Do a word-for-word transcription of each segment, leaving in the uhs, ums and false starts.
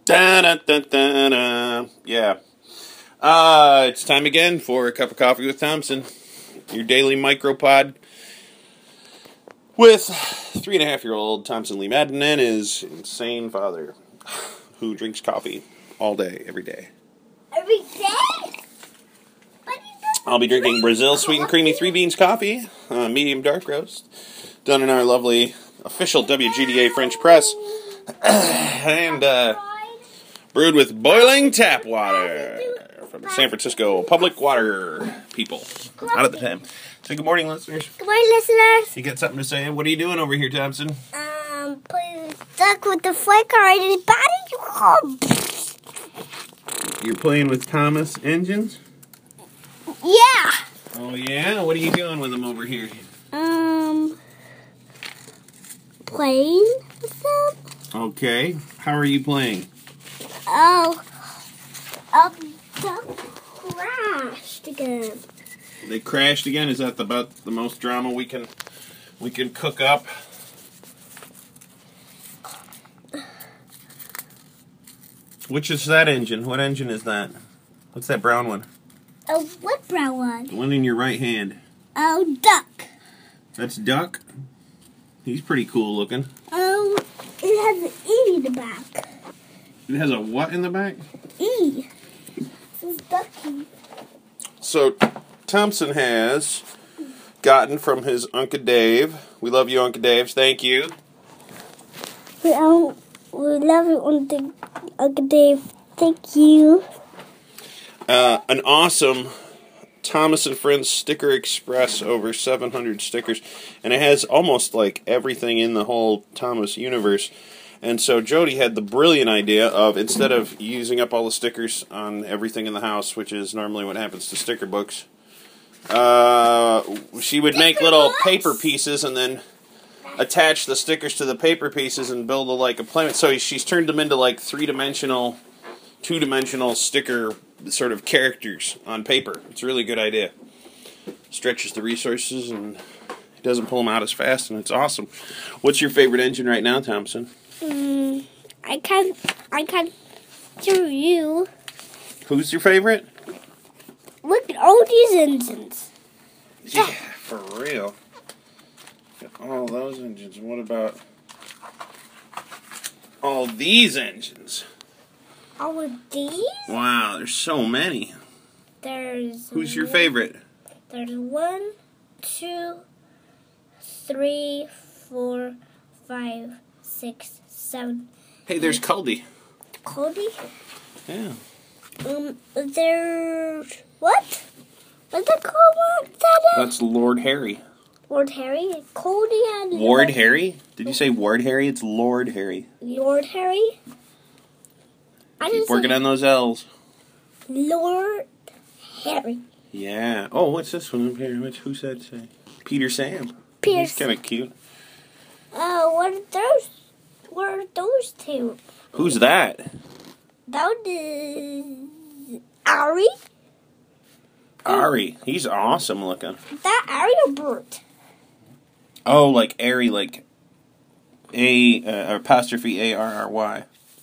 Da, da, da, da, da. Yeah. Uh, it's time again for a cup of coffee with Thompson. Your daily micropod with three and a half year old Thompson Lee Madden and his insane father, who drinks coffee all day, every day. Every day? I'll be drinking Brazil Sweet and Creamy Three Beans coffee, uh, medium dark roast, done in our lovely official W G D A French press, and uh, brewed with boiling tap water from the San Francisco Public Water people. Out at the time. Say good morning, listeners. Good morning, listeners. You got something to say? What are you doing over here, Thompson? Um, playing stuck with the flake already. Body. You're playing with Thomas engines? Yeah. Oh, yeah? What are you doing with them over here? Um, playing with them. Okay. How are you playing? Oh, um, the crashed again. They crashed again? Is that the, about the most drama we can we can cook up? Which is that engine? What engine is that? What's that brown one? Oh, what brown one? The one in your right hand. Oh, duck. That's Duck? He's pretty cool looking. Oh, it has an E in the back. It has a what in the back? E. This is Ducky. So, Thompson has gotten from his Uncle Dave. We love you, Uncle Dave. Thank you. We, um, we love it on the Uncle Dave. Thank you. Uh, an awesome Thomas and Friends Sticker Express, over seven hundred stickers, and it has almost like everything in the whole Thomas universe. And so Jody had the brilliant idea of, instead of using up all the stickers on everything in the house, which is normally what happens to sticker books, uh, she would make little paper pieces and then attach the stickers to the paper pieces and build a, like a planet. So she's turned them into like three-dimensional, two-dimensional sticker sort of characters on paper. It's a really good idea. Stretches the resources and it doesn't pull them out as fast, and it's awesome. What's your favorite engine right now, Thompson? Mm, I can't, I can't show you. Who's your favorite? Look at all these engines. Yeah, for real. Got all those engines. What about all these engines? All of these? Wow, there's so many. There's Who's your one, favorite? There's one, two, three, four, five, six, seven. Hey, there's Caldy. Cody? Yeah. Um, there's what? What's that called? What's that? That's Lord Harry. Lord Harry, Cody, and Ward Lord Harry? Did you say Ward Harry? It's Lord Harry. Lord Harry. I Keep just working said on those L's. Lord Harry. Yeah. Oh, what's this one up here? Which, who said say? Peter Sam. Peter. He's kind of cute. Oh, uh, what are those? What are those two? Who's that? That is Ari. Ari. He's awesome looking. That Ari or Bert? Oh, like Ari, like A uh, apostrophe A R R Y.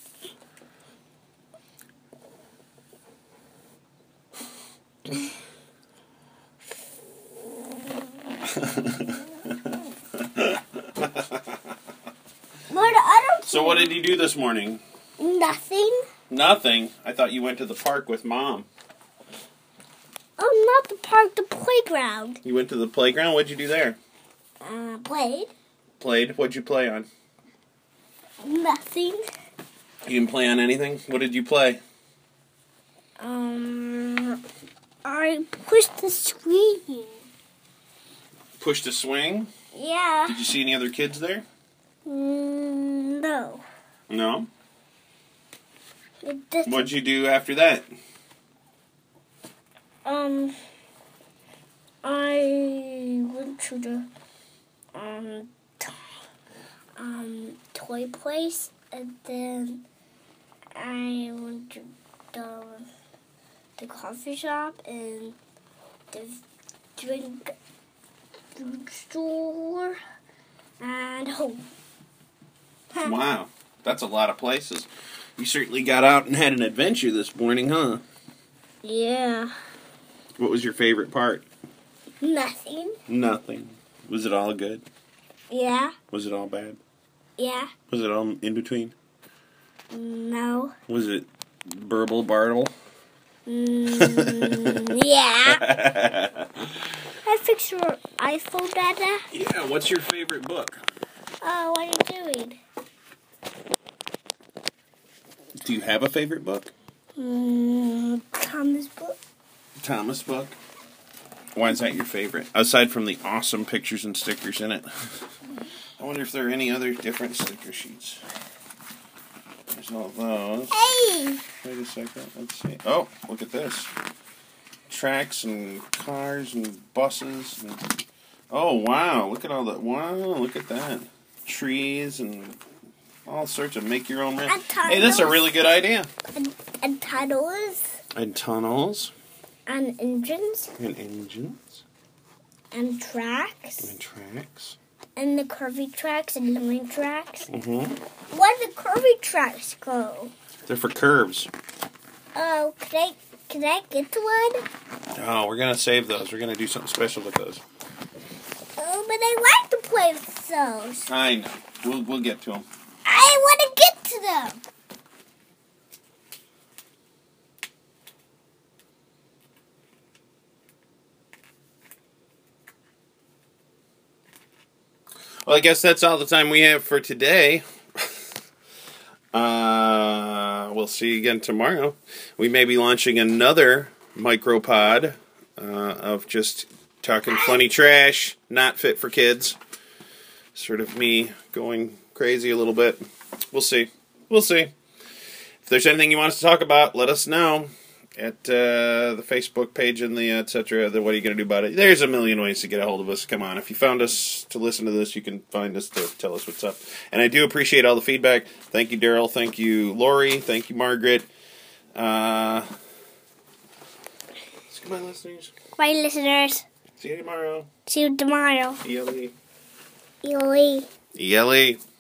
So what did you do this morning? Nothing. Nothing? I thought you went to the park with Mom. Oh, not the park, the playground. You went to the playground? What'd you do there? Uh, played. Played? What'd you play on? Nothing. You didn't play on anything? What did you play? Um, I pushed the swing. Pushed a swing? Yeah. Did you see any other kids there? Mm, no. No? It doesn't. What'd you do after that? Um, I went to the um t- um toy place, and then I went to the the coffee shop and the drink food store and home. Wow, that's a lot of places. You certainly got out and had an adventure this morning, huh? Yeah. What was your favorite part? Nothing. Nothing. Was it all good? Yeah. Was it all bad? Yeah. Was it all in between? No. Was it burble bartle? Mm, yeah. I fix your iPhone, Dada. Yeah, what's your favorite book? Oh, what are you doing? Do you have a favorite book? Mm, Thomas book. Thomas book? Why is that your favorite? Aside from the awesome pictures and stickers in it. I wonder if there are any other different sticker sheets. There's all those. Hey! Wait a second. Let's see. Oh, look at this. Tracks and cars and buses. And, oh, wow. Look at all that. Wow, look at that. Trees and all sorts of make your own map. Hey, that's a really good idea. And, and tunnels. And tunnels. And engines. And engines. And tracks. And tracks. And the curvy tracks and line tracks. Mm-hmm. Where do the curvy tracks go? They're for curves. Oh, can I, can I get to one? Oh, we're going to save those. We're going to do something special with those. Oh, but I like to play with those. I know. We'll, we'll get to them. I want to get to them. Well, I guess that's all the time we have for today. uh, we'll see you again tomorrow. We may be launching another micropod uh, of just talking funny trash, not fit for kids. Sort of me going crazy a little bit. We'll see. We'll see. If there's anything you want us to talk about, let us know at uh, the Facebook page and the et cetera. The what are you going to do about it? There's a million ways to get a hold of us. Come on. If you found us to listen to this, you can find us to tell us what's up. And I do appreciate all the feedback. Thank you, Daryl. Thank you, Lori. Thank you, Margaret. Uh, goodbye, listeners. Bye, listeners. See you tomorrow. See you tomorrow. E L E. E L E. E L E.